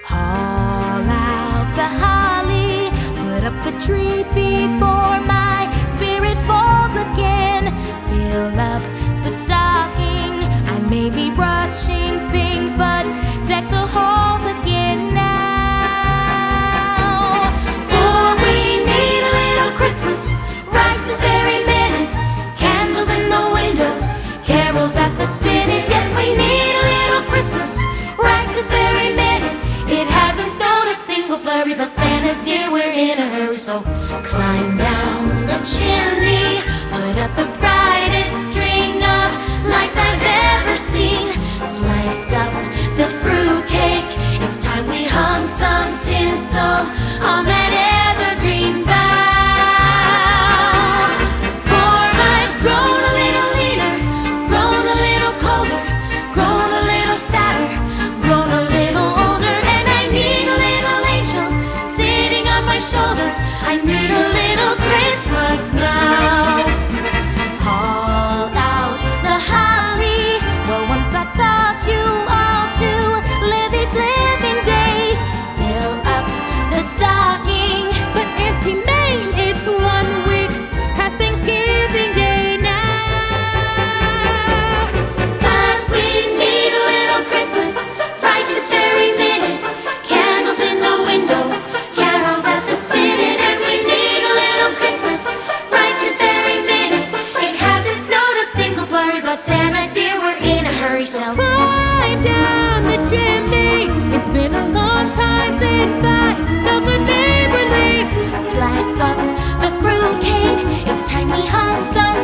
Haul out the holly, put up the tree before my spirit falls again. Fill up the stocking, I may be rushing things, but deck the halls again now. For we need a little Christmas right this very minute. Candles in the window, carols at the spinet. Yes, we need a little Christmas right this very minute. It hasn't snowed a single flurry, but Santa dear, we're in a hurry. So climb down the chimney, put up the brightest string of lights I've ever seen. Slice up the fruitcake, it's time we hung some tinsel on that evergreen bough. For I've grown a little leaner, grown a little colder, grown a little sadder, grown a little older, and I need a little angel sitting on my shoulder. I need a little Christmas now. Haul out the holly, well, once I taught you all to live each living day. Fill up the stocking, but Auntie Mame, it's 1 week past Thanksgiving Day now. But we need a little Christmas right this very minute. Candles in the window, carols at the spinet, and we need a little Christmas right this very minute. It hasn't snowed a single flurry, but Santa dear, we're in a hurry. So climb down the chimney, it's been a long time since I felt the neighborly. Slice up the fruitcake, it's time we hung some